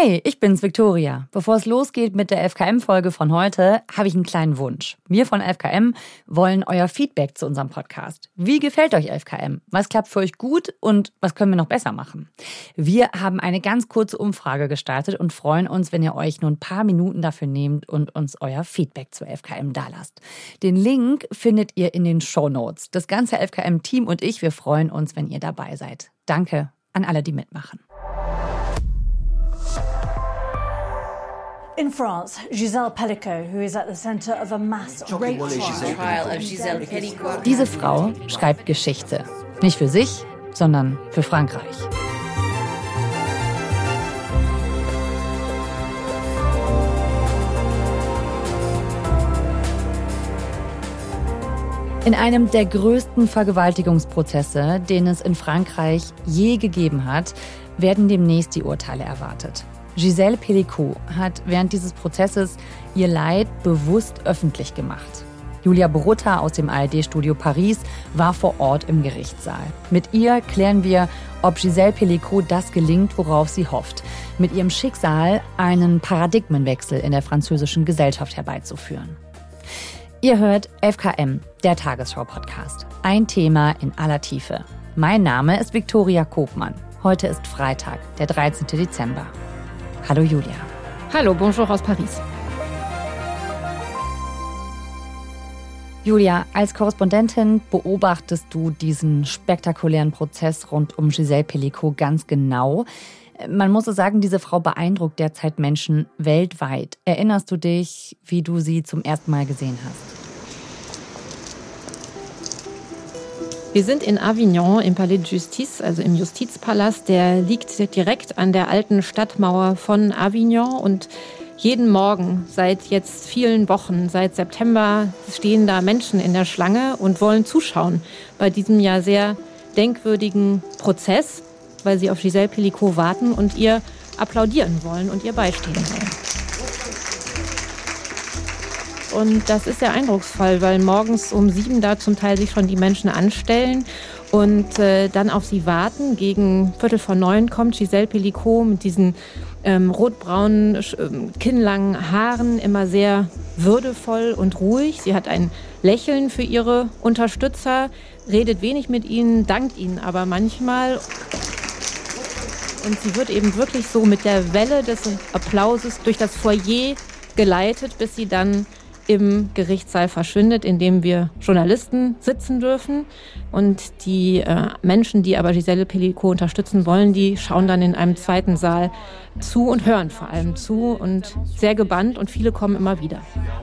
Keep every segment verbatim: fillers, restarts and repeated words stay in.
Hi, ich bin's, Victoria. Bevor es losgeht mit der F K M-Folge von heute, habe ich einen kleinen Wunsch. Wir von F K M wollen euer Feedback zu unserem Podcast. Wie gefällt euch F K M? Was klappt für euch gut und was können wir noch besser machen? Wir haben eine ganz kurze Umfrage gestartet und freuen uns, wenn ihr euch nur ein paar Minuten dafür nehmt und uns euer Feedback zu F K M dalasst. Den Link findet ihr in den Shownotes. Das ganze F K M-Team und ich, wir freuen uns, wenn ihr dabei seid. Danke an alle, die mitmachen. In France, Gisèle Pelicot, who is at the center of a mass rape trial. Diese Frau schreibt Geschichte. Nicht für sich, sondern für Frankreich. In einem der größten Vergewaltigungsprozesse, den es in Frankreich je gegeben hat, werden demnächst die Urteile erwartet. Gisèle Pelicot hat während dieses Prozesses ihr Leid bewusst öffentlich gemacht. Julia Borutta aus dem A R D-Studio Paris war vor Ort im Gerichtssaal. Mit ihr klären wir, ob Gisèle Pelicot das gelingt, worauf sie hofft, mit ihrem Schicksal einen Paradigmenwechsel in der französischen Gesellschaft herbeizuführen. Ihr hört F K M, der Tagesschau-Podcast. Ein Thema in aller Tiefe. Mein Name ist Victoria Kopmann. Heute ist Freitag, der dreizehnten Dezember. Hallo Julia. Hallo, bonjour aus Paris. Julia, als Korrespondentin beobachtest du diesen spektakulären Prozess rund um Gisèle Pelicot ganz genau. Man muss so sagen, diese Frau beeindruckt derzeit Menschen weltweit. Erinnerst du dich, wie du sie zum ersten Mal gesehen hast? Wir sind in Avignon im Palais de Justice, also im Justizpalast. Der liegt direkt an der alten Stadtmauer von Avignon. Und jeden Morgen, seit jetzt vielen Wochen, seit September, stehen da Menschen in der Schlange und wollen zuschauen bei diesem ja sehr denkwürdigen Prozess, weil sie auf Gisèle Pelicot warten und ihr applaudieren wollen und ihr beistehen wollen. Und das ist sehr eindrucksvoll, weil morgens um sieben da zum Teil sich schon die Menschen anstellen und äh, dann auf sie warten. Gegen Viertel vor neun kommt Gisèle Pelicot mit diesen ähm, rotbraunen, äh, kinnlangen Haaren, immer sehr würdevoll und ruhig. Sie hat ein Lächeln für ihre Unterstützer, redet wenig mit ihnen, dankt ihnen aber manchmal. Und sie wird eben wirklich so mit der Welle des Applauses durch das Foyer geleitet, bis sie dann im Gerichtssaal verschwindet, in dem wir Journalisten sitzen dürfen. Und die äh, Menschen, die aber Gisèle Pelicot unterstützen wollen, die schauen dann in einem zweiten Saal zu und hören vor allem zu und sehr gebannt und viele kommen immer wieder.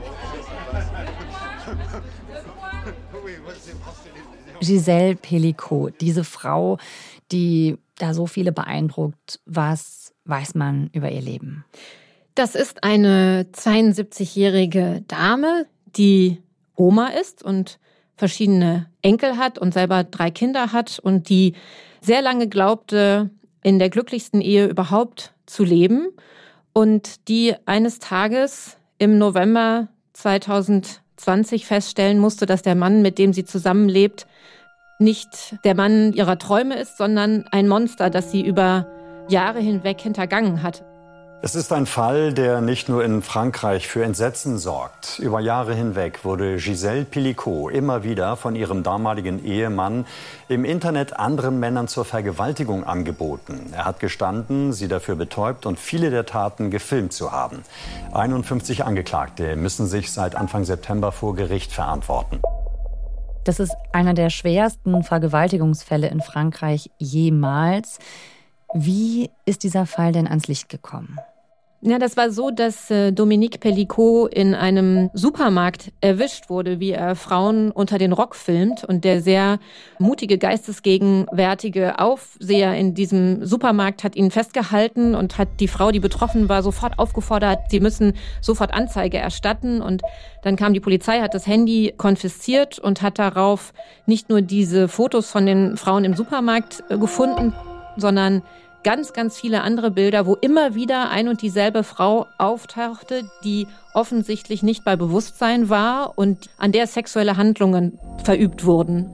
Gisèle Pelicot, diese Frau, die da so viele beeindruckt. Was weiß man über ihr Leben? Das ist eine zweiundsiebzigjährige Dame, die Oma ist und verschiedene Enkel hat und selber drei Kinder hat und die sehr lange glaubte, in der glücklichsten Ehe überhaupt zu leben und die eines Tages im November zweitausendzwanzig feststellen musste, dass der Mann, mit dem sie zusammenlebt, nicht der Mann ihrer Träume ist, sondern ein Monster, das sie über Jahre hinweg hintergangen hat. Es ist ein Fall, der nicht nur in Frankreich für Entsetzen sorgt. Über Jahre hinweg wurde Gisèle Pelicot immer wieder von ihrem damaligen Ehemann im Internet anderen Männern zur Vergewaltigung angeboten. Er hat gestanden, sie dafür betäubt und viele der Taten gefilmt zu haben. einundfünfzig Angeklagte müssen sich seit Anfang September vor Gericht verantworten. Das ist einer der schwersten Vergewaltigungsfälle in Frankreich jemals. Wie ist dieser Fall denn ans Licht gekommen? Ja, das war so, dass äh, Dominique Pelicot in einem Supermarkt erwischt wurde, wie er Frauen unter den Rock filmt. Und der sehr mutige, geistesgegenwärtige Aufseher in diesem Supermarkt hat ihn festgehalten und hat die Frau, die betroffen war, sofort aufgefordert, sie müssen sofort Anzeige erstatten. Und dann kam die Polizei, hat das Handy konfisziert und hat darauf nicht nur diese Fotos von den Frauen im Supermarkt äh, gefunden, sondern ganz, ganz viele andere Bilder, wo immer wieder ein und dieselbe Frau auftauchte, die offensichtlich nicht bei Bewusstsein war und an der sexuelle Handlungen verübt wurden.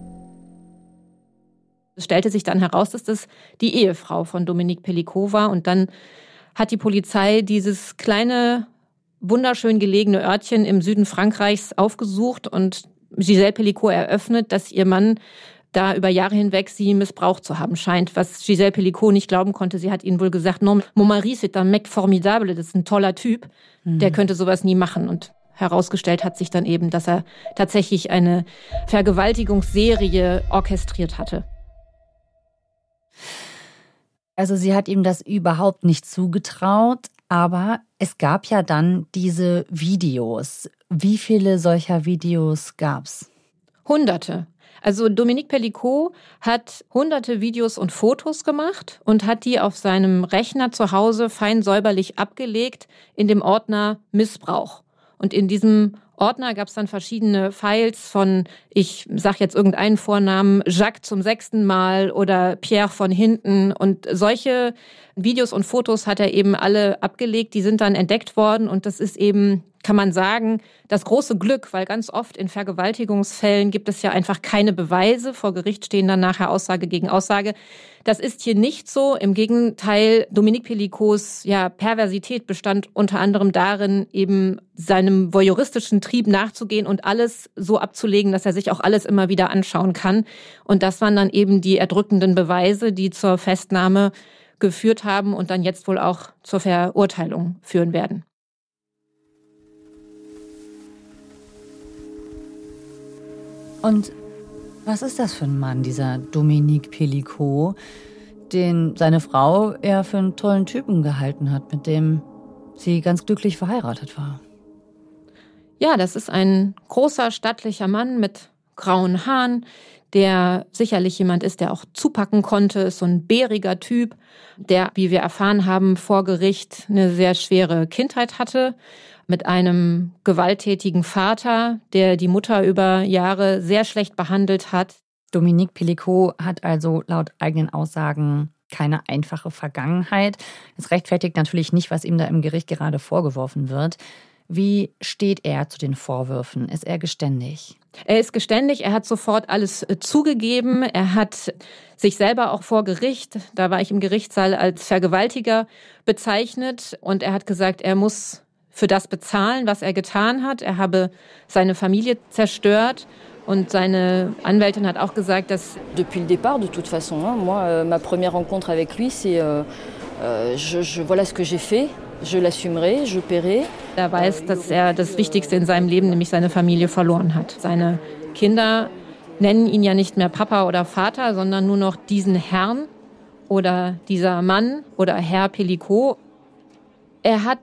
Es stellte sich dann heraus, dass das die Ehefrau von Dominique Pelicot war und dann hat die Polizei dieses kleine, wunderschön gelegene Örtchen im Süden Frankreichs aufgesucht und Gisèle Pelicot eröffnet, dass ihr Mann da über Jahre hinweg sie missbraucht zu haben scheint, was Gisèle Pelicot nicht glauben konnte. Sie hat ihnen wohl gesagt, non, mon mari c'est un mec formidable, das ist ein toller Typ, mhm. der könnte sowas nie machen. Und herausgestellt hat sich dann eben, dass er tatsächlich eine Vergewaltigungsserie orchestriert hatte. Also sie hat ihm das überhaupt nicht zugetraut, aber es gab ja dann diese Videos. Wie viele solcher Videos gab's? Hunderte. Also Dominique Pelicot hat hunderte Videos und Fotos gemacht und hat die auf seinem Rechner zu Hause fein säuberlich abgelegt in dem Ordner Missbrauch. Und in diesem Ordner gab es dann verschiedene Files von, ich sag jetzt irgendeinen Vornamen, Jacques zum sechsten Mal oder Pierre von hinten. Und solche Videos und Fotos hat er eben alle abgelegt. Die sind dann entdeckt worden und das ist eben, kann man sagen, das große Glück, weil ganz oft in Vergewaltigungsfällen gibt es ja einfach keine Beweise. Vor Gericht stehen dann nachher Aussage gegen Aussage. Das ist hier nicht so. Im Gegenteil, Dominique Pelicots ja, Perversität bestand unter anderem darin, eben seinem voyeuristischen Trieb nachzugehen und alles so abzulegen, dass er sich auch alles immer wieder anschauen kann. Und das waren dann eben die erdrückenden Beweise, die zur Festnahme geführt haben und dann jetzt wohl auch zur Verurteilung führen werden. Und was ist das für ein Mann, dieser Dominique Pelicot, den seine Frau eher für einen tollen Typen gehalten hat, mit dem sie ganz glücklich verheiratet war? Ja, das ist ein großer, stattlicher Mann mit grauen Haaren, der sicherlich jemand ist, der auch zupacken konnte, ist so ein bäriger Typ, der, wie wir erfahren haben, vor Gericht eine sehr schwere Kindheit hatte, mit einem gewalttätigen Vater, der die Mutter über Jahre sehr schlecht behandelt hat. Dominique Pelicot hat also laut eigenen Aussagen keine einfache Vergangenheit. Das rechtfertigt natürlich nicht, was ihm da im Gericht gerade vorgeworfen wird. Wie steht er zu den Vorwürfen? Ist er geständig? Er ist geständig, er hat sofort alles zugegeben. Er hat sich selber auch vor Gericht, da war ich im Gerichtssaal, als Vergewaltiger bezeichnet. Und er hat gesagt, er muss für das bezahlen, was er getan hat. Er habe seine Familie zerstört. Und seine Anwältin hat auch gesagt, dass depuis le départ, de toute façon, hein, moi, euh, ma première rencontre avec lui, c'est, euh, euh, je, je, voilà ce que j'ai fait, je l'assumerai, je paierai. Er weiß, dass er das Wichtigste in seinem Leben, nämlich seine Familie, verloren hat. Seine Kinder nennen ihn ja nicht mehr Papa oder Vater, sondern nur noch diesen Herrn oder dieser Mann oder Herr Pelicot. Er hat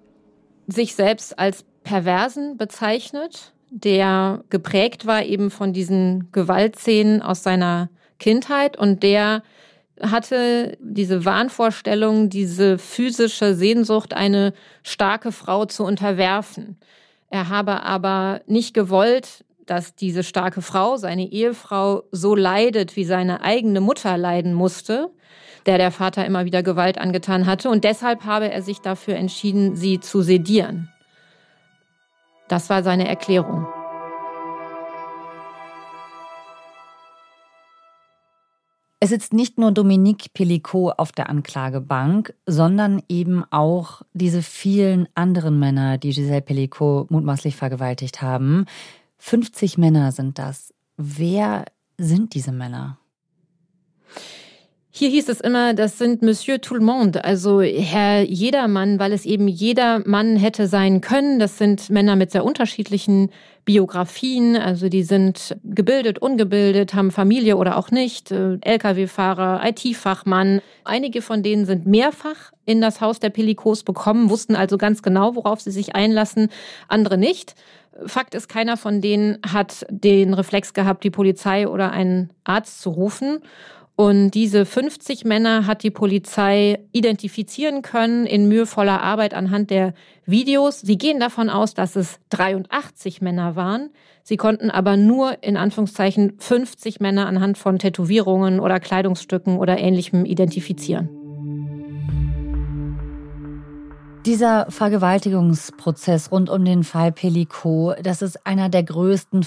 sich selbst als Perversen bezeichnet, der geprägt war eben von diesen Gewaltszenen aus seiner Kindheit und der hatte diese Wahnvorstellung, diese physische Sehnsucht, eine starke Frau zu unterwerfen. Er habe aber nicht gewollt, dass diese starke Frau, seine Ehefrau, so leidet, wie seine eigene Mutter leiden musste, der der Vater immer wieder Gewalt angetan hatte. Und deshalb habe er sich dafür entschieden, sie zu sedieren. Das war seine Erklärung. Es sitzt nicht nur Dominique Pelicot auf der Anklagebank, sondern eben auch diese vielen anderen Männer, die Gisèle Pelicot mutmaßlich vergewaltigt haben. fünfzig Männer sind das. Wer sind diese Männer? Hier hieß es immer, das sind Monsieur Tout le Monde, also Herr Jedermann, weil es eben jeder Mann hätte sein können. Das sind Männer mit sehr unterschiedlichen Biografien, also die sind gebildet, ungebildet, haben Familie oder auch nicht, L K W-Fahrer, I T-Fachmann. Einige von denen sind mehrfach in das Haus der Pelicots bekommen, wussten also ganz genau, worauf sie sich einlassen, andere nicht. Fakt ist, keiner von denen hat den Reflex gehabt, die Polizei oder einen Arzt zu rufen. Und diese fünfzig Männer hat die Polizei identifizieren können in mühevoller Arbeit anhand der Videos. Sie gehen davon aus, dass es dreiundachtzig Männer waren. Sie konnten aber nur in Anführungszeichen fünfzig Männer anhand von Tätowierungen oder Kleidungsstücken oder Ähnlichem identifizieren. Dieser Vergewaltigungsprozess rund um den Fall Pelicot, das ist einer der größten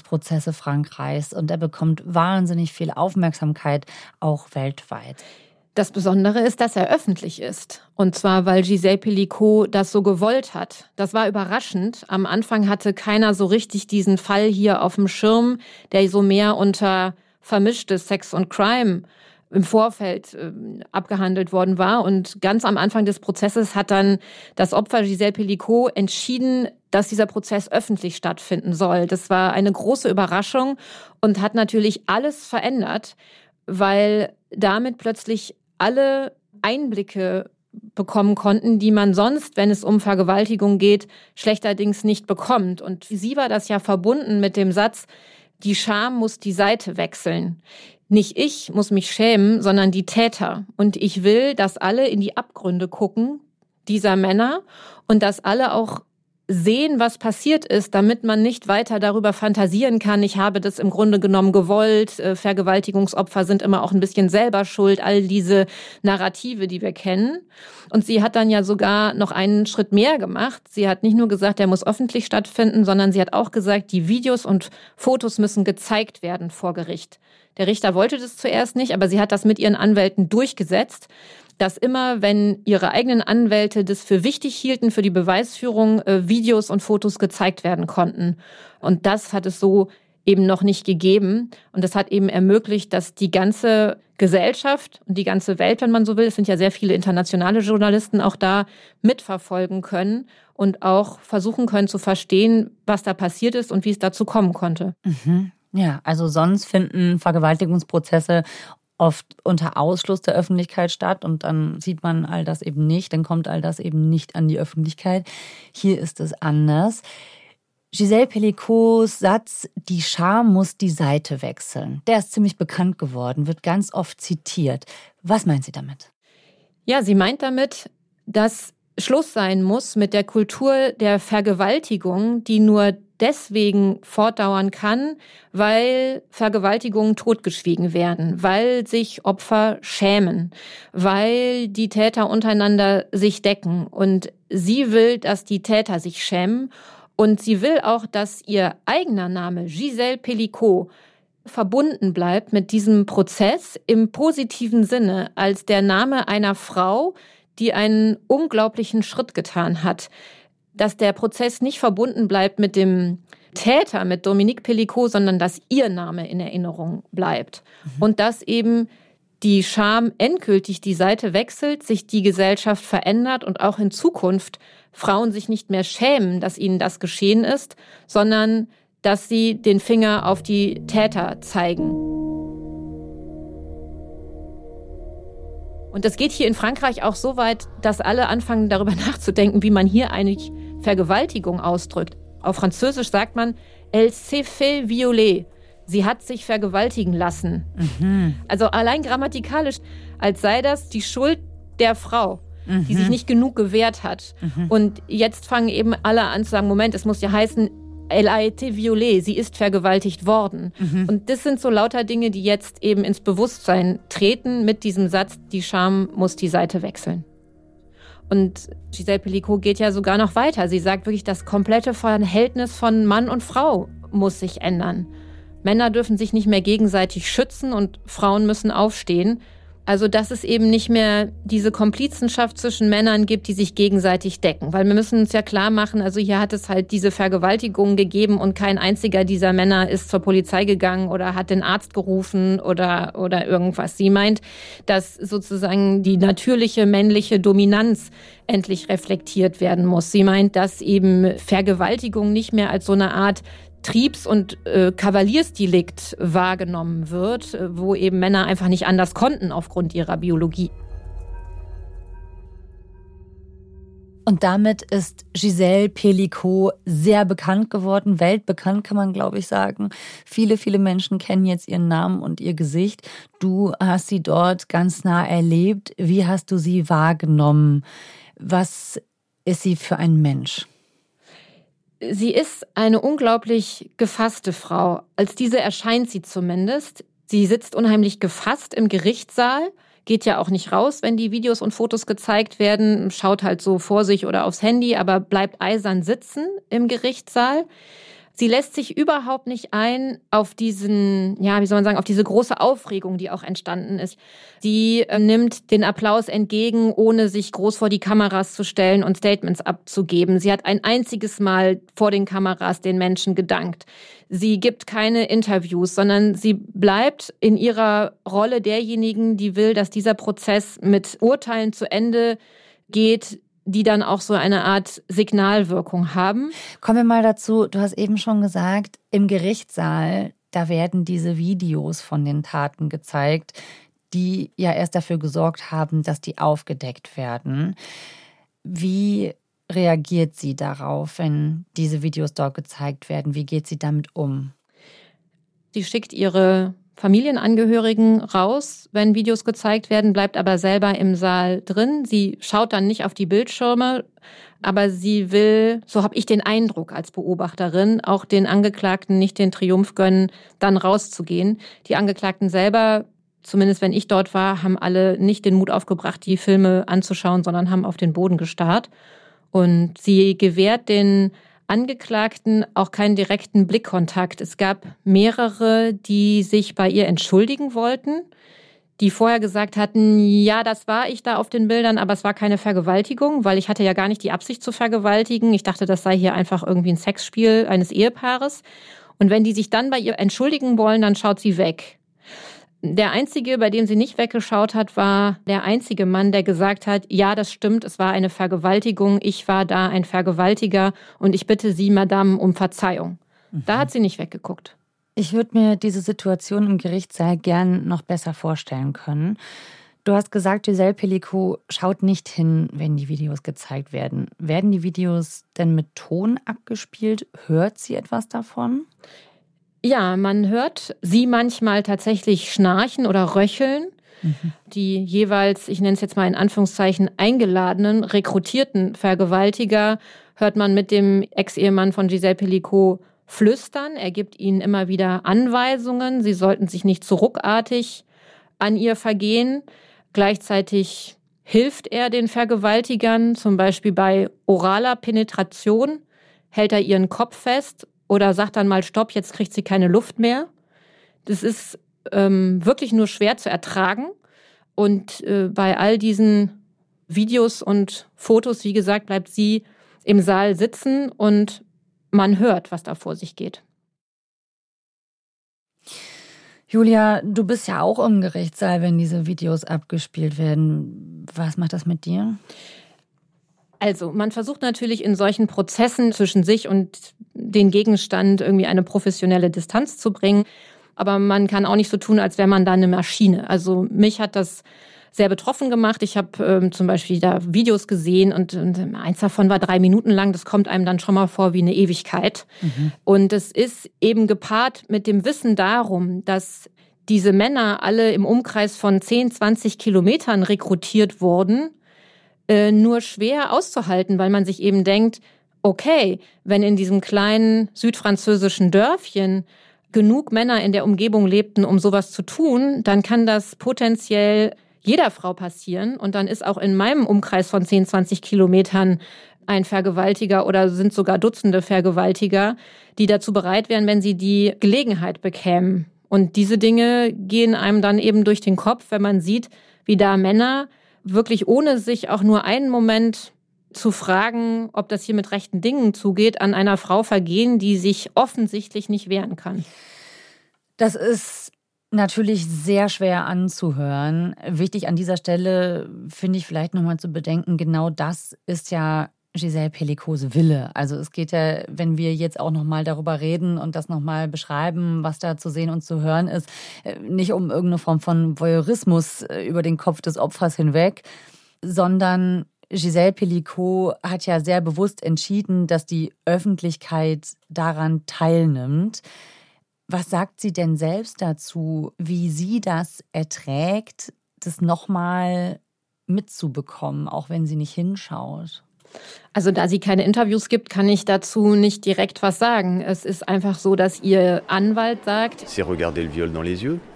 Vergewaltigungsprozesse Frankreichs und er bekommt wahnsinnig viel Aufmerksamkeit, auch weltweit. Das Besondere ist, dass er öffentlich ist. Und zwar, weil Gisèle Pelicot das so gewollt hat. Das war überraschend. Am Anfang hatte keiner so richtig diesen Fall hier auf dem Schirm, der so mehr unter vermischtes Sex und Crime im Vorfeld äh, abgehandelt worden war. Und ganz am Anfang des Prozesses hat dann das Opfer Gisèle Pelicot entschieden, dass dieser Prozess öffentlich stattfinden soll. Das war eine große Überraschung und hat natürlich alles verändert, weil damit plötzlich alle Einblicke bekommen konnten, die man sonst, wenn es um Vergewaltigung geht, schlechterdings nicht bekommt. Und sie war das ja verbunden mit dem Satz, die Scham muss die Seite wechseln. Nicht ich muss mich schämen, sondern die Täter. Und ich will, dass alle in die Abgründe gucken, dieser Männer, und dass alle auch sehen, was passiert ist, damit man nicht weiter darüber fantasieren kann, ich habe das im Grunde genommen gewollt, Vergewaltigungsopfer sind immer auch ein bisschen selber schuld, all diese Narrative, die wir kennen. Und sie hat dann ja sogar noch einen Schritt mehr gemacht. Sie hat nicht nur gesagt, der muss öffentlich stattfinden, sondern sie hat auch gesagt, die Videos und Fotos müssen gezeigt werden vor Gericht. Der Richter wollte das zuerst nicht, aber sie hat das mit ihren Anwälten durchgesetzt, dass immer, wenn ihre eigenen Anwälte das für wichtig hielten, für die Beweisführung, äh, Videos und Fotos gezeigt werden konnten. Und das hat es so eben noch nicht gegeben. Und das hat eben ermöglicht, dass die ganze Gesellschaft und die ganze Welt, wenn man so will, es sind ja sehr viele internationale Journalisten auch da, mitverfolgen können und auch versuchen können zu verstehen, was da passiert ist und wie es dazu kommen konnte. Mhm. Ja, also sonst finden Vergewaltigungsprozesse oft unter Ausschluss der Öffentlichkeit statt und dann sieht man all das eben nicht, dann kommt all das eben nicht an die Öffentlichkeit. Hier ist es anders. Gisèle Pelicots Satz, die Scham muss die Seite wechseln, der ist ziemlich bekannt geworden, wird ganz oft zitiert. Was meint sie damit? Ja, sie meint damit, dass Schluss sein muss mit der Kultur der Vergewaltigung, die nur deswegen fortdauern kann, weil Vergewaltigungen totgeschwiegen werden, weil sich Opfer schämen, weil die Täter untereinander sich decken. Und sie will, dass die Täter sich schämen. Und sie will auch, dass ihr eigener Name, Gisèle Pelicot, verbunden bleibt mit diesem Prozess im positiven Sinne als der Name einer Frau, die einen unglaublichen Schritt getan hat. Dass der Prozess nicht verbunden bleibt mit dem Täter, mit Dominique Pelicot, sondern dass ihr Name in Erinnerung bleibt. Mhm. Und dass eben die Scham endgültig die Seite wechselt, sich die Gesellschaft verändert und auch in Zukunft Frauen sich nicht mehr schämen, dass ihnen das geschehen ist, sondern dass sie den Finger auf die Täter zeigen. Und das geht hier in Frankreich auch so weit, dass alle anfangen, darüber nachzudenken, wie man hier eigentlich Vergewaltigung ausdrückt. Auf Französisch sagt man, elle s'est fait violer. Sie hat sich vergewaltigen lassen. Mhm. Also allein grammatikalisch, als sei das die Schuld der Frau, mhm. die sich nicht genug gewehrt hat. Mhm. Und jetzt fangen eben alle an zu sagen, Moment, es muss ja heißen, elle a été violée, sie ist vergewaltigt worden. Mhm. Und das sind so lauter Dinge, die jetzt eben ins Bewusstsein treten mit diesem Satz, die Scham muss die Seite wechseln. Und Gisèle Pelicot geht ja sogar noch weiter. Sie sagt wirklich, das komplette Verhältnis von Mann und Frau muss sich ändern. Männer dürfen sich nicht mehr gegenseitig schützen und Frauen müssen aufstehen. Also dass es eben nicht mehr diese Komplizenschaft zwischen Männern gibt, die sich gegenseitig decken. Weil wir müssen uns ja klar machen, also hier hat es halt diese Vergewaltigung gegeben und kein einziger dieser Männer ist zur Polizei gegangen oder hat den Arzt gerufen oder, oder irgendwas. Sie meint, dass sozusagen die natürliche männliche Dominanz endlich reflektiert werden muss. Sie meint, dass eben Vergewaltigung nicht mehr als so eine Art Triebs- und äh, Kavaliersdelikt wahrgenommen wird, wo eben Männer einfach nicht anders konnten aufgrund ihrer Biologie. Und damit ist Gisèle Pelicot sehr bekannt geworden, weltbekannt kann man, glaube ich, sagen. Viele, viele Menschen kennen jetzt ihren Namen und ihr Gesicht. Du hast sie dort ganz nah erlebt. Wie hast du sie wahrgenommen? Was ist sie für ein Mensch? Sie ist eine unglaublich gefasste Frau. Als diese erscheint sie zumindest. Sie sitzt unheimlich gefasst im Gerichtssaal, geht ja auch nicht raus, wenn die Videos und Fotos gezeigt werden, schaut halt so vor sich oder aufs Handy, aber bleibt eisern sitzen im Gerichtssaal. Sie lässt sich überhaupt nicht ein auf diesen, ja, wie soll man sagen, auf diese große Aufregung, die auch entstanden ist. Sie äh, nimmt den Applaus entgegen, ohne sich groß vor die Kameras zu stellen und Statements abzugeben. Sie hat ein einziges Mal vor den Kameras den Menschen gedankt. Sie gibt keine Interviews, sondern sie bleibt in ihrer Rolle derjenigen, die will, dass dieser Prozess mit Urteilen zu Ende geht, die dann auch so eine Art Signalwirkung haben. Kommen wir mal dazu, du hast eben schon gesagt, im Gerichtssaal, da werden diese Videos von den Taten gezeigt, die ja erst dafür gesorgt haben, dass die aufgedeckt werden. Wie reagiert sie darauf, wenn diese Videos dort gezeigt werden? Wie geht sie damit um? Sie schickt ihre Familienangehörigen raus, wenn Videos gezeigt werden, bleibt aber selber im Saal drin. Sie schaut dann nicht auf die Bildschirme, aber sie will, so habe ich den Eindruck als Beobachterin, auch den Angeklagten nicht den Triumph gönnen, dann rauszugehen. Die Angeklagten selber, zumindest wenn ich dort war, haben alle nicht den Mut aufgebracht, die Filme anzuschauen, sondern haben auf den Boden gestarrt. Und sie gewährt den Angeklagten auch keinen direkten Blickkontakt. Es gab mehrere, die sich bei ihr entschuldigen wollten, die vorher gesagt hatten, ja, das war ich da auf den Bildern, aber es war keine Vergewaltigung, weil ich hatte ja gar nicht die Absicht zu vergewaltigen. Ich dachte, das sei hier einfach irgendwie ein Sexspiel eines Ehepaares. Und wenn die sich dann bei ihr entschuldigen wollen, dann schaut sie weg. Der Einzige, bei dem sie nicht weggeschaut hat, war der einzige Mann, der gesagt hat, ja, das stimmt, es war eine Vergewaltigung, ich war da ein Vergewaltiger und ich bitte Sie, Madame, um Verzeihung. Mhm. Da hat sie nicht weggeguckt. Ich würde mir diese Situation im Gerichtssaal gern noch besser vorstellen können. Du hast gesagt, Gisèle Pelicot schaut nicht hin, wenn die Videos gezeigt werden. Werden die Videos denn mit Ton abgespielt? Hört sie etwas davon? Ja, man hört sie manchmal tatsächlich schnarchen oder röcheln. Mhm. Die jeweils, ich nenne es jetzt mal in Anführungszeichen, eingeladenen, rekrutierten Vergewaltiger hört man mit dem Ex-Ehemann von Gisèle Pelicot flüstern. Er gibt ihnen immer wieder Anweisungen. Sie sollten sich nicht zu ruckartig an ihr vergehen. Gleichzeitig hilft er den Vergewaltigern, zum Beispiel bei oraler Penetration, hält er ihren Kopf fest oder sagt dann mal, stopp, jetzt kriegt sie keine Luft mehr. Das ist ähm, wirklich nur schwer zu ertragen. Und äh, bei all diesen Videos und Fotos, wie gesagt, bleibt sie im Saal sitzen und man hört, was da vor sich geht. Julia, du bist ja auch im Gerichtssaal, wenn diese Videos abgespielt werden. Was macht das mit dir? Also, man versucht natürlich in solchen Prozessen zwischen sich und den Gegenstand irgendwie eine professionelle Distanz zu bringen. Aber man kann auch nicht so tun, als wäre man da eine Maschine. Also mich hat das sehr betroffen gemacht. Ich habe ähm, zum Beispiel da Videos gesehen und, und eins davon war drei Minuten lang. Das kommt einem dann schon mal vor wie eine Ewigkeit. Mhm. Und es ist eben gepaart mit dem Wissen darum, dass diese Männer alle im Umkreis von zehn, zwanzig Kilometern rekrutiert wurden, äh, nur schwer auszuhalten, weil man sich eben denkt, okay, wenn in diesem kleinen südfranzösischen Dörfchen genug Männer in der Umgebung lebten, um sowas zu tun, dann kann das potenziell jeder Frau passieren. Und dann ist auch in meinem Umkreis von zehn, zwanzig Kilometern ein Vergewaltiger oder sind sogar Dutzende Vergewaltiger, die dazu bereit wären, wenn sie die Gelegenheit bekämen. Und diese Dinge gehen einem dann eben durch den Kopf, wenn man sieht, wie da Männer wirklich ohne sich auch nur einen Moment zu fragen, ob das hier mit rechten Dingen zugeht, an einer Frau vergehen, die sich offensichtlich nicht wehren kann. Das ist natürlich sehr schwer anzuhören. Wichtig an dieser Stelle finde ich vielleicht nochmal zu bedenken, genau das ist ja Gisèle Pelicots Wille. Also es geht ja, wenn wir jetzt auch nochmal darüber reden und das nochmal beschreiben, was da zu sehen und zu hören ist, nicht um irgendeine Form von Voyeurismus über den Kopf des Opfers hinweg, sondern Gisèle Pelicot hat ja sehr bewusst entschieden, dass die Öffentlichkeit daran teilnimmt. Was sagt sie denn selbst dazu, wie sie das erträgt, das nochmal mitzubekommen, auch wenn sie nicht hinschaut? Also da sie keine Interviews gibt, kann ich dazu nicht direkt was sagen. Es ist einfach so, dass ihr Anwalt sagt, C'est regarder le viol dans les yeux,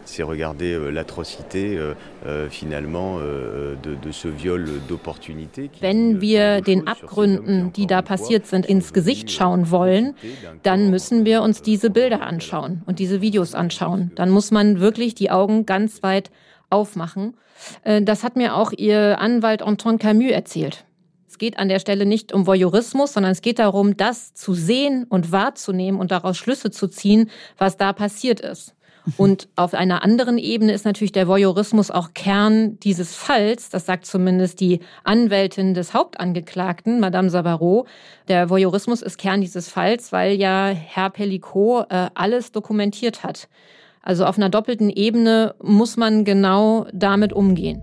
c'est regarder euh, l'atrocité euh, euh, finalement euh, de, de ce viol d'opportunité. Wenn wir den Abgründen, die da passiert sind, ins Gesicht schauen wollen, dann müssen wir uns diese Bilder anschauen und diese Videos anschauen. Dann muss man wirklich die Augen ganz weit aufmachen. Das hat mir auch ihr Anwalt Antoine Camus erzählt. Es geht an der Stelle nicht um Voyeurismus, sondern es geht darum, das zu sehen und wahrzunehmen und daraus Schlüsse zu ziehen, was da passiert ist. Und auf einer anderen Ebene ist natürlich der Voyeurismus auch Kern dieses Falls. Das sagt zumindest die Anwältin des Hauptangeklagten, Madame Savarot. Der Voyeurismus ist Kern dieses Falls, weil ja Herr Pellicot äh, alles dokumentiert hat. Also auf einer doppelten Ebene muss man genau damit umgehen.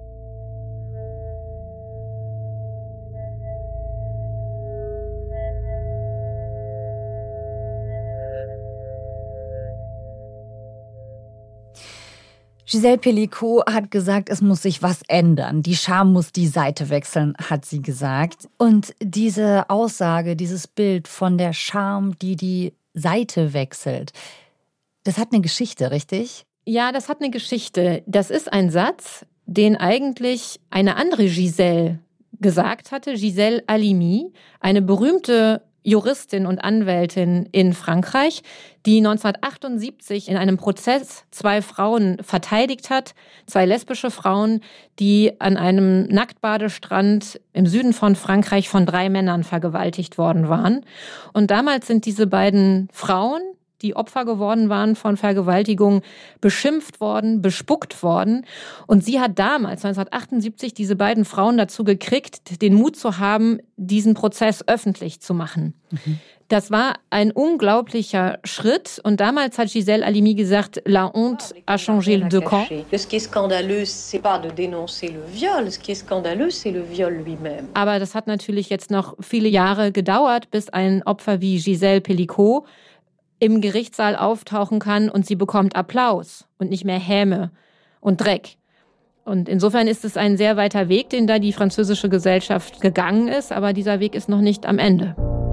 Gisèle Pellicot hat gesagt, es muss sich was ändern. Die Scham muss die Seite wechseln, hat sie gesagt. Und diese Aussage, dieses Bild von der Scham, die die Seite wechselt, das hat eine Geschichte, richtig? Ja, das hat eine Geschichte. Das ist ein Satz, den eigentlich eine andere Gisèle gesagt hatte, Gisèle Halimi, eine berühmte Juristin und Anwältin in Frankreich, die neunzehnhundertachtundsiebzig in einem Prozess zwei Frauen verteidigt hat, zwei lesbische Frauen, die an einem Nacktbadestrand im Süden von Frankreich von drei Männern vergewaltigt worden waren. Und damals sind diese beiden Frauen, die Opfer geworden waren von Vergewaltigung, beschimpft worden, bespuckt worden. Und sie hat damals, neunzehnhundertachtundsiebzig, diese beiden Frauen dazu gekriegt, den Mut zu haben, diesen Prozess öffentlich zu machen. Mhm. Das war ein unglaublicher Schritt. Und damals hat Gisèle Halimi gesagt, la honte a changé de camp. Ce qui est scandaleux, c'est pas de dénoncer le viol. Ce qui est scandaleux, c'est le viol lui-même. Aber das hat natürlich jetzt noch viele Jahre gedauert, bis ein Opfer wie Gisèle Pellicot im Gerichtssaal auftauchen kann und sie bekommt Applaus und nicht mehr Häme und Dreck. Und insofern ist es ein sehr weiter Weg, den da die französische Gesellschaft gegangen ist, aber dieser Weg ist noch nicht am Ende.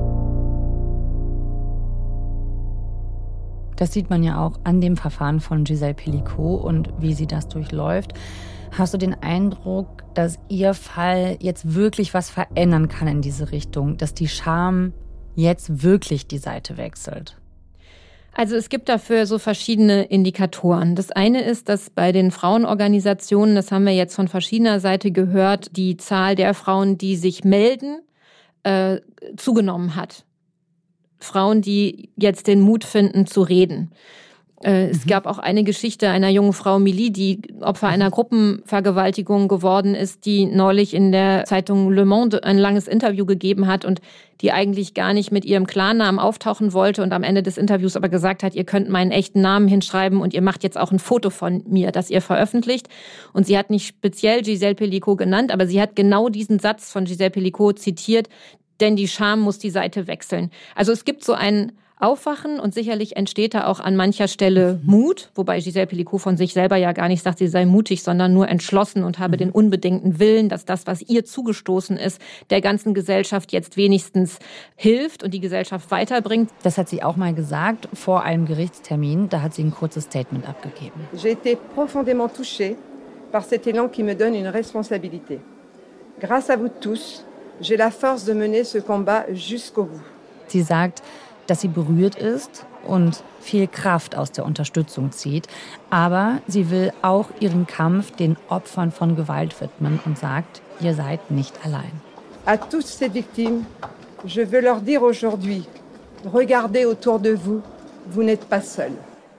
Das sieht man ja auch an dem Verfahren von Gisèle Pellicot und wie sie das durchläuft. Hast du den Eindruck, dass ihr Fall jetzt wirklich was verändern kann in diese Richtung, dass die Scham jetzt wirklich die Seite wechselt? Also es gibt dafür so verschiedene Indikatoren. Das eine ist, dass bei den Frauenorganisationen, das haben wir jetzt von verschiedener Seite gehört, die Zahl der Frauen, die sich melden, äh, zugenommen hat. Frauen, die jetzt den Mut finden, zu reden. Äh, mhm. Es gab auch eine Geschichte einer jungen Frau, Milly, die Opfer einer Gruppenvergewaltigung geworden ist, die neulich in der Zeitung Le Monde ein langes Interview gegeben hat und die eigentlich gar nicht mit ihrem Klarnamen auftauchen wollte und am Ende des Interviews aber gesagt hat, ihr könnt meinen echten Namen hinschreiben und ihr macht jetzt auch ein Foto von mir, das ihr veröffentlicht. Und sie hat nicht speziell Gisèle Pellicot genannt, aber sie hat genau diesen Satz von Gisèle Pellicot zitiert, denn die Scham muss die Seite wechseln. Also es gibt so ein Aufwachen und sicherlich entsteht da auch an mancher Stelle Mut, wobei Gisèle Pellicot von sich selber ja gar nicht sagt, sie sei mutig, sondern nur entschlossen und habe den unbedingten Willen, dass das, was ihr zugestoßen ist, der ganzen Gesellschaft jetzt wenigstens hilft und die Gesellschaft weiterbringt. Das hat sie auch mal gesagt vor einem Gerichtstermin, da hat sie ein kurzes Statement abgegeben. J'ai été profondément touchée par cet élan qui me donne une responsabilité. Grâce à vous tous, j'ai la force de mener ce combat jusqu'au bout. Sie sagt, dass sie berührt ist und viel Kraft aus der Unterstützung zieht. Aber sie will auch ihren Kampf den Opfern von Gewalt widmen und sagt, ihr seid nicht allein. À toutes ces victimes, je veux leur dire aujourd'hui, regardez autour de vous, vous n'êtes pas seuls.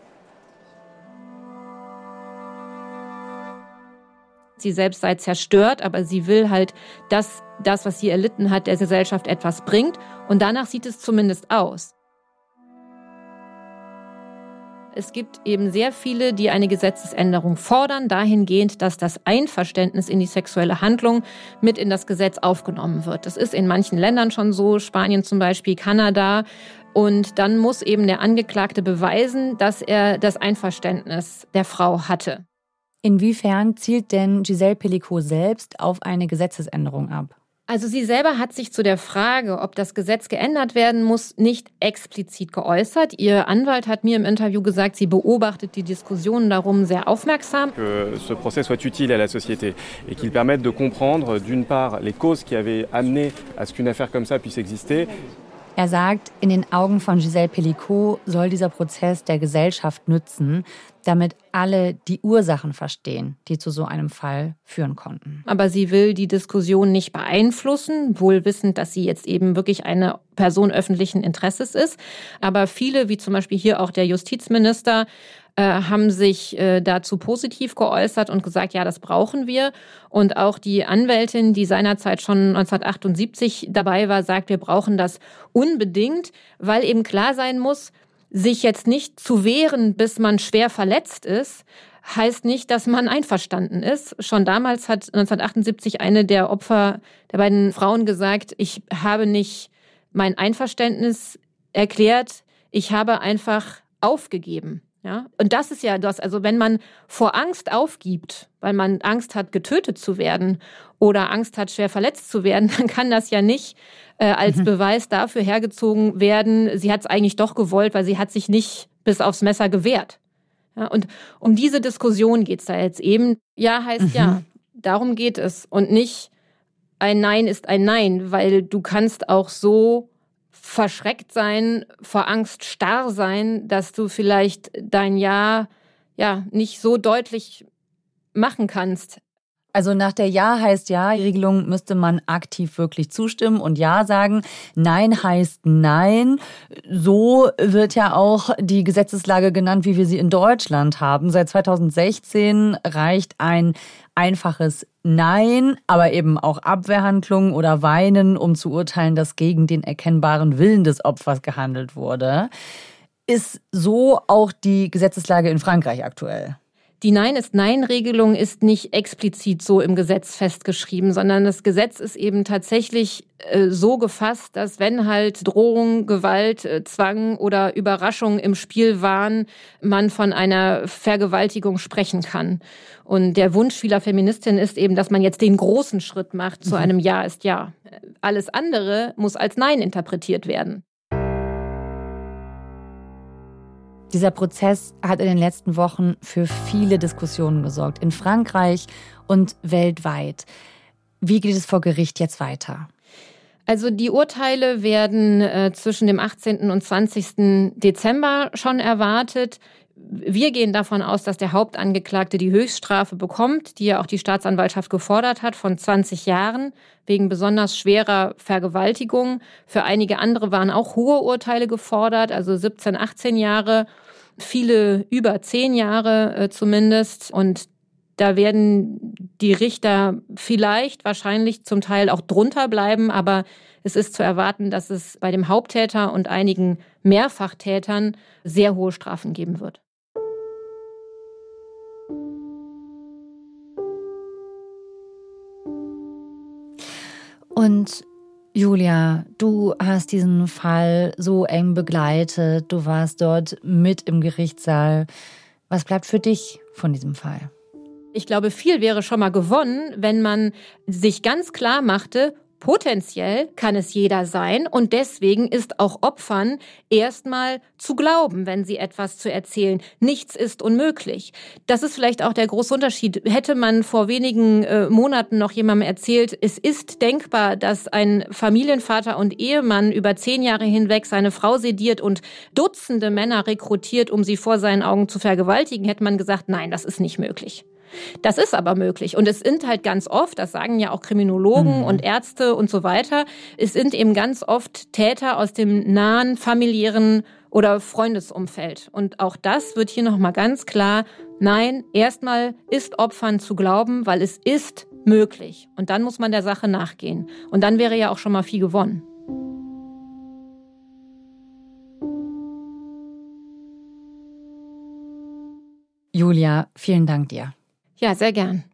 Sie selbst sei zerstört, aber sie will halt, dass das, was sie erlitten hat, der Gesellschaft etwas bringt. Und danach sieht es zumindest aus. Es gibt eben sehr viele, die eine Gesetzesänderung fordern, dahingehend, dass das Einverständnis in die sexuelle Handlung mit in das Gesetz aufgenommen wird. Das ist in manchen Ländern schon so, Spanien zum Beispiel, Kanada. Und dann muss eben der Angeklagte beweisen, dass er das Einverständnis der Frau hatte. Inwiefern zielt denn Gisèle Pellicot selbst auf eine Gesetzesänderung ab? Also sie selber hat sich zu der Frage, ob das Gesetz geändert werden muss, nicht explizit geäußert. Ihr Anwalt hat mir im Interview gesagt, sie beobachtet die Diskussionen darum sehr aufmerksam. Que ce procès soit utile à la société et qu'il permette de comprendre d'une part les causes qui avaient amené à ce qu'une affaire comme ça puisse exister. Er sagt, in den Augen von Gisèle Pelicot soll dieser Prozess der Gesellschaft nützen, damit alle die Ursachen verstehen, die zu so einem Fall führen konnten. Aber sie will die Diskussion nicht beeinflussen, wohl wissend, dass sie jetzt eben wirklich eine Person öffentlichen Interesses ist. Aber viele, wie zum Beispiel hier auch der Justizminister, äh, haben sich äh, dazu positiv geäußert und gesagt, ja, das brauchen wir. Und auch die Anwältin, die seinerzeit schon neunzehnhundertachtundsiebzig dabei war, sagt, wir brauchen das unbedingt, weil eben klar sein muss, sich jetzt nicht zu wehren, bis man schwer verletzt ist, heißt nicht, dass man einverstanden ist. Schon damals hat neunzehnhundertachtundsiebzig eine der Opfer der beiden Frauen gesagt, ich habe nicht mein Einverständnis erklärt, ich habe einfach aufgegeben. Ja? Und das ist ja das, also wenn man vor Angst aufgibt, weil man Angst hat, getötet zu werden oder Angst hat, schwer verletzt zu werden, dann kann das ja nicht äh, als mhm. Beweis dafür hergezogen werden, sie hat es eigentlich doch gewollt, weil sie hat sich nicht bis aufs Messer gewehrt. Ja, und um diese Diskussion geht es da jetzt eben. Ja heißt mhm. ja, darum geht es. Und nicht ein Nein ist ein Nein, weil du kannst auch so verschreckt sein, vor Angst starr sein, dass du vielleicht dein Ja, ja nicht so deutlich machen kannst. Also nach der Ja heißt Ja-Regelung müsste man aktiv wirklich zustimmen und Ja sagen. Nein heißt Nein. So wird ja auch die Gesetzeslage genannt, wie wir sie in Deutschland haben. Seit zweitausendsechzehn reicht ein einfaches Nein, aber eben auch Abwehrhandlungen oder Weinen, um zu urteilen, dass gegen den erkennbaren Willen des Opfers gehandelt wurde. Ist so auch die Gesetzeslage in Frankreich aktuell? Die Nein-ist-Nein-Regelung ist nicht explizit so im Gesetz festgeschrieben, sondern das Gesetz ist eben tatsächlich äh, so gefasst, dass wenn halt Drohung, Gewalt, äh, Zwang oder Überraschung im Spiel waren, man von einer Vergewaltigung sprechen kann. Und der Wunsch vieler Feministinnen ist eben, dass man jetzt den großen Schritt macht zu einem Ja ist Ja. Alles andere muss als Nein interpretiert werden. Dieser Prozess hat in den letzten Wochen für viele Diskussionen gesorgt, in Frankreich und weltweit. Wie geht es vor Gericht jetzt weiter? Also die Urteile werden äh, zwischen dem achtzehnten und zwanzigsten Dezember schon erwartet. Wir gehen davon aus, dass der Hauptangeklagte die Höchststrafe bekommt, die ja auch die Staatsanwaltschaft gefordert hat, von zwanzig Jahren wegen besonders schwerer Vergewaltigung. Für einige andere waren auch hohe Urteile gefordert, also siebzehn, achtzehn Jahre, viele über zehn Jahre äh, zumindest. Und da werden die Richter vielleicht, wahrscheinlich zum Teil auch drunter bleiben, aber es ist zu erwarten, dass es bei dem Haupttäter und einigen Mehrfachtätern sehr hohe Strafen geben wird. Und Julia, du hast diesen Fall so eng begleitet, du warst dort mit im Gerichtssaal. Was bleibt für dich von diesem Fall? Ich glaube, viel wäre schon mal gewonnen, wenn man sich ganz klar machte, potenziell kann es jeder sein und deswegen ist auch Opfern erstmal zu glauben, wenn sie etwas zu erzählen. Nichts ist unmöglich. Das ist vielleicht auch der große Unterschied. Hätte man vor wenigen äh, Monaten noch jemandem erzählt, es ist denkbar, dass ein Familienvater und Ehemann über zehn Jahre hinweg seine Frau sediert und Dutzende Männer rekrutiert, um sie vor seinen Augen zu vergewaltigen, hätte man gesagt, nein, das ist nicht möglich. Das ist aber möglich. Und es sind halt ganz oft, das sagen ja auch Kriminologen mhm. und Ärzte und so weiter, es sind eben ganz oft Täter aus dem nahen familiären oder Freundesumfeld. Und auch das wird hier nochmal ganz klar, nein, erstmal ist Opfern zu glauben, weil es ist möglich. Und dann muss man der Sache nachgehen. Und dann wäre ja auch schon mal viel gewonnen. Julia, vielen Dank dir. Ja, sehr gern.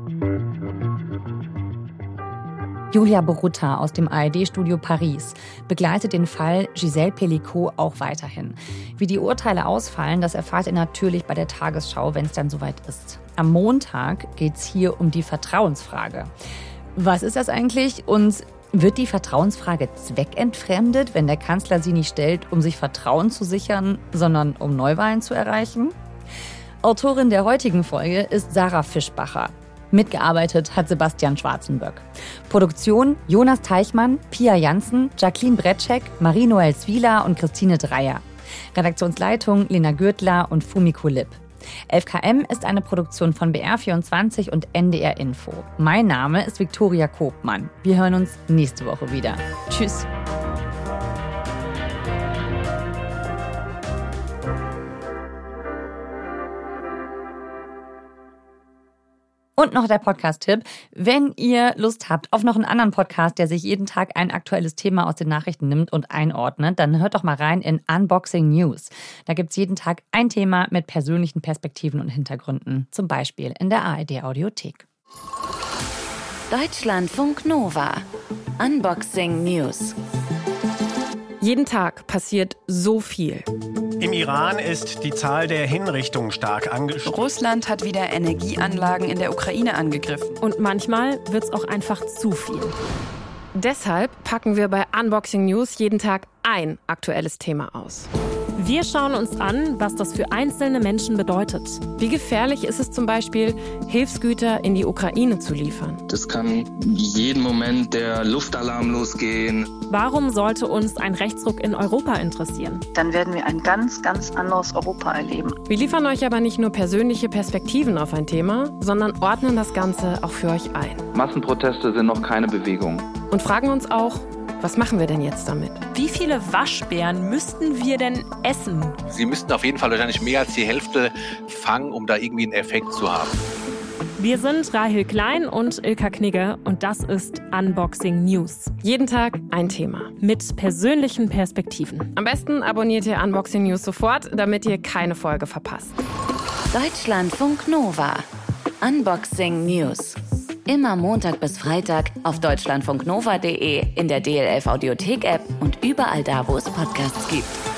Julia Borutta aus dem A R D-Studio Paris begleitet den Fall Gisèle Pelicot auch weiterhin. Wie die Urteile ausfallen, das erfahrt ihr natürlich bei der Tagesschau, wenn es dann soweit ist. Am Montag geht es hier um die Vertrauensfrage. Was ist das eigentlich und wird die Vertrauensfrage zweckentfremdet, wenn der Kanzler sie nicht stellt, um sich Vertrauen zu sichern, sondern um Neuwahlen zu erreichen? Autorin der heutigen Folge ist Sarah Fischbacher. Mitgearbeitet hat Sebastian Schwarzenböck. Produktion Jonas Teichmann, Pia Janssen, Jacqueline Bretschek, Marie-Noël Zwieler und Christine Dreier. Redaktionsleitung Lena Gürtler und Fumiko Lipp. elf K M ist eine Produktion von B R vierundzwanzig und N D R Info. Mein Name ist Viktoria Kobmann. Wir hören uns nächste Woche wieder. Tschüss. Und noch der Podcast-Tipp. Wenn ihr Lust habt auf noch einen anderen Podcast, der sich jeden Tag ein aktuelles Thema aus den Nachrichten nimmt und einordnet, dann hört doch mal rein in Unboxing News. Da gibt's jeden Tag ein Thema mit persönlichen Perspektiven und Hintergründen. Zum Beispiel in der A R D-Audiothek. Deutschlandfunk Nova. Unboxing News. Jeden Tag passiert so viel. Im Iran ist die Zahl der Hinrichtungen stark angestiegen. Russland hat wieder Energieanlagen in der Ukraine angegriffen. Und manchmal wird es auch einfach zu viel. Deshalb packen wir bei Unboxing News jeden Tag ein aktuelles Thema aus. Wir schauen uns an, was das für einzelne Menschen bedeutet. Wie gefährlich ist es zum Beispiel, Hilfsgüter in die Ukraine zu liefern? Das kann jeden Moment der Luftalarm losgehen. Warum sollte uns ein Rechtsruck in Europa interessieren? Dann werden wir ein ganz, ganz anderes Europa erleben. Wir liefern euch aber nicht nur persönliche Perspektiven auf ein Thema, sondern ordnen das Ganze auch für euch ein. Massenproteste sind noch keine Bewegung. Und fragen uns auch, was machen wir denn jetzt damit? Wie viele Waschbären müssten wir denn essen? Sie müssten auf jeden Fall wahrscheinlich mehr als die Hälfte fangen, um da irgendwie einen Effekt zu haben. Wir sind Rahel Klein und Ilka Knigge und das ist Unboxing News. Jeden Tag ein Thema. Mit persönlichen Perspektiven. Am besten abonniert ihr Unboxing News sofort, damit ihr keine Folge verpasst. Deutschlandfunk Nova. Unboxing News. Immer Montag bis Freitag auf deutschlandfunknova punkt de, in der D L F Audiothek-App und überall da, wo es Podcasts gibt.